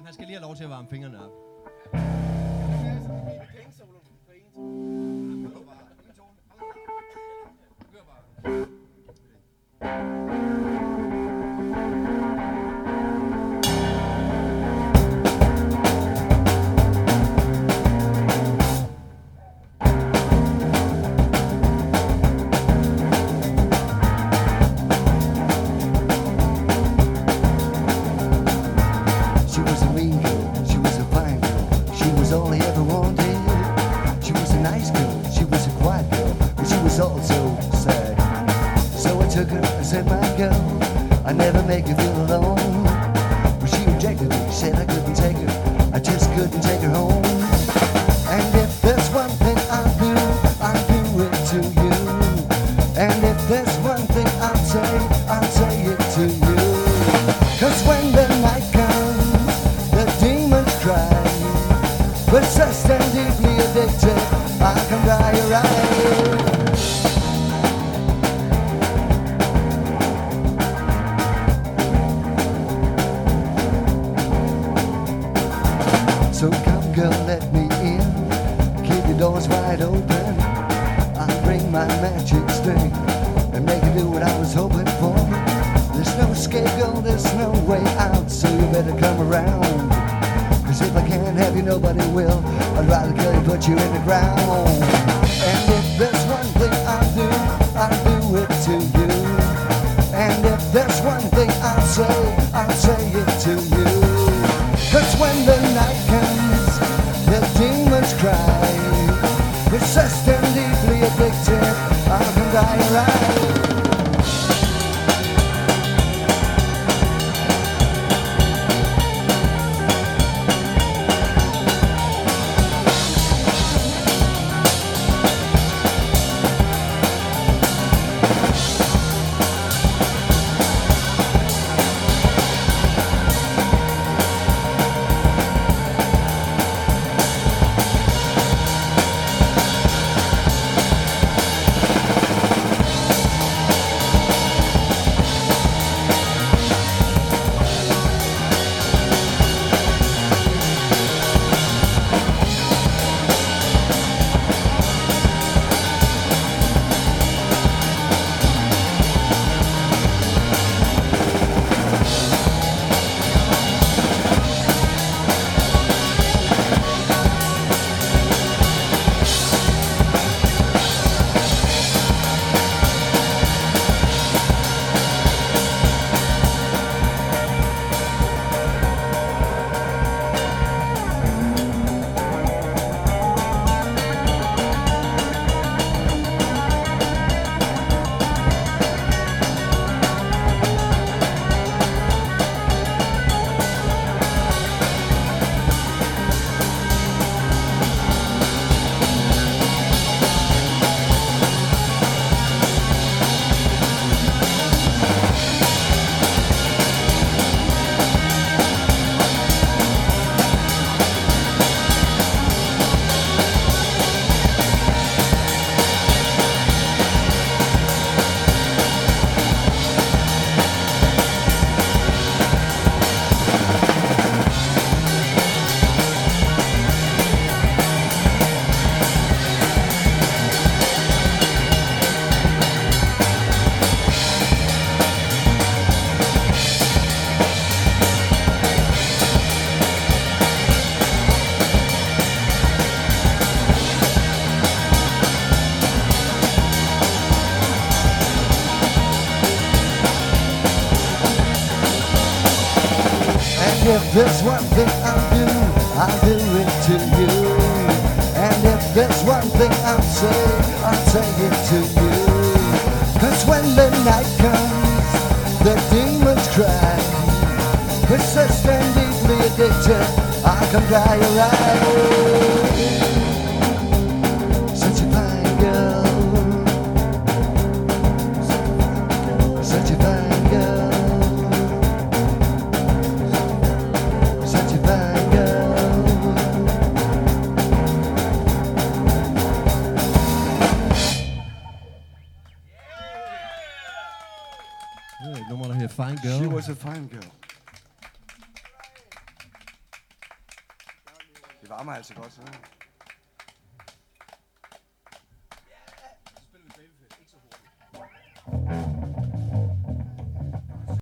Han skal lige have lov til at varme fingrene op. if there's one thing I'll do it to you. And if there's one thing I'll say it to you. 'Cause when the night comes, the demons cry. Persistent, deeply addicted, I can dry your eyes. Such a fine girl, such a fine girl, such a fine girl. Det er et nummer, der hedder Fine Girl. She was a fine girl. Det varmer altså godt sådan.